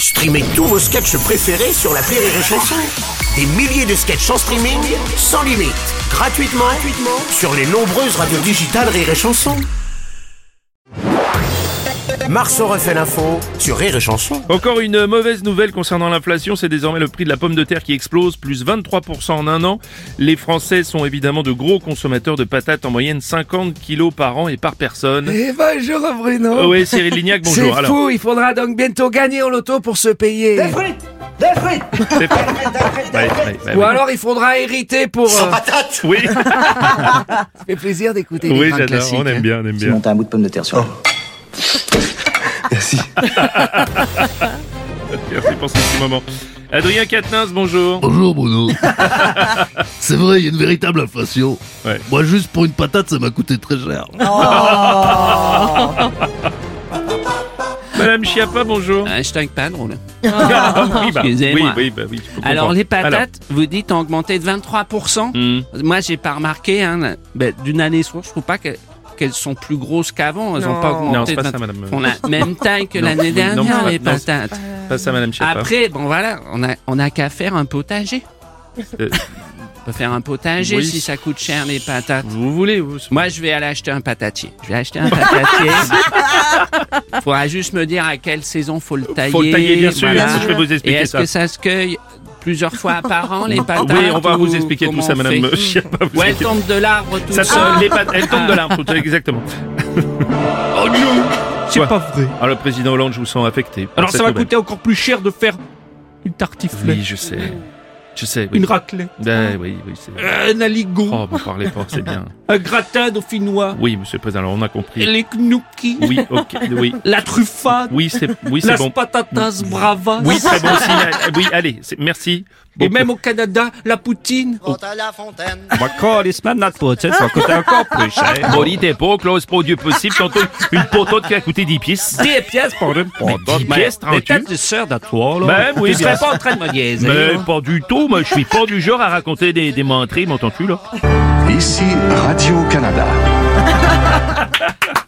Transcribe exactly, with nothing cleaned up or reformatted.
Streamez tous vos sketchs préférés sur l'appli Rire et Chanson. Des milliers de sketchs en streaming, sans limite, gratuitement, gratuitement sur les nombreuses radios digitales Rire et Chanson. Marceau refait l'info sur Rire et Chanson. Encore une mauvaise nouvelle concernant l'inflation, c'est désormais le prix de la pomme de terre qui explose, plus vingt-trois pour cent en un an. Les Français sont évidemment de gros consommateurs de patates, en moyenne cinquante kilos par an et par personne. Eh bonjour Bruno. Oh oui, Cyril Lignac, bonjour. C'est Alors. fou, il faudra donc bientôt gagner au loto pour se payer. Des frites, des frites, C'est pas... Ouais, ouais, ouais, Ou ouais. alors il faudra hériter pour... Sans euh, patate. Oui, Ça fait plaisir d'écouter oui, les grands j'adore, classiques. on aime bien, on aime bien. monter un bout de pomme de terre sur Merci. Merci pour ce petit moment. Adrien Quatennens, bonjour. Bonjour Bruno. C'est vrai, il y a une véritable inflation. Ouais. Moi, juste pour une patate, ça m'a coûté très cher. Madame Chiappa, bonjour. Hashtag pas drôle. Ah, oui, bah, Excusez-moi. oui, oui, bah, oui, je peux Alors comprendre. les patates, vous dites ont augmenté de vingt-trois pour cent. Alors, hum, Moi j'ai pas remarqué, hein, ben, d'une année sur l'autre, je trouve pas que- qu'elles sont plus grosses qu'avant. Elles ont Non. pas Non, augmenté. c'est pas de ça, vingt- madame. On a même taille que Non, l'année oui, non, dernière pas- les non, c'est- patates. pas ça, Madame Chiappa. Après, bon voilà, on a on a qu'à faire un potager. Euh, On peut faire un potager oui. si ça coûte cher les patates. Vous voulez, vous Moi, je vais aller acheter un patatier. Je vais acheter un patatier. Faudra juste me dire à quelle saison faut le tailler. Faut le tailler, bien sûr, voilà. je vais vous Et expliquer est-ce ça. que ça se cueille plusieurs fois par an, les patates? Oui, on va ou vous expliquer tout comment ça, on Madame fait Chiappa. vous Ou elles inquiétez tombent de l'arbre tout Ça seul. tombe, les pattes, elles tombent de l'arbre, tout- exactement. Oh non, c'est Quoi pas vrai. Alors, le président Hollande, je vous sens affecté. par Alors cette ça va nouvelle. coûter encore plus cher de faire une tartiflette, Oui, je sais. Je sais, oui. une raclette, Ben, oui, oui, c'est... un aligot, Oh, vous parlez pas, c'est bien. un gratin dauphinois, Oui, monsieur le président, alors on a compris. les gnocchis, Oui, ok, oui. la truffade, Oui, c'est, oui, c'est las bon. patatas bravas, Oui, très bon signal. Oui, allez, c'est- merci. et Beaucoup. même au Canada, la poutine. la fontaine. Encore les semaines de poutine, ça va coûter encore plus cher. Bon, dites pas, Claude, c'est pas Dieu possible. Tantôt, une potote qui a coûté dix pièces. dix pièces pour une poutine. dix pièces, Mais tranquille. peut-être sœur de toi, là. Ben oui, tu serais bien pas en train de me niaiser. Mais là. pas du tout, moi je suis pas du genre à raconter des, des menteries, m'entends-tu là? Ici Radio-Canada.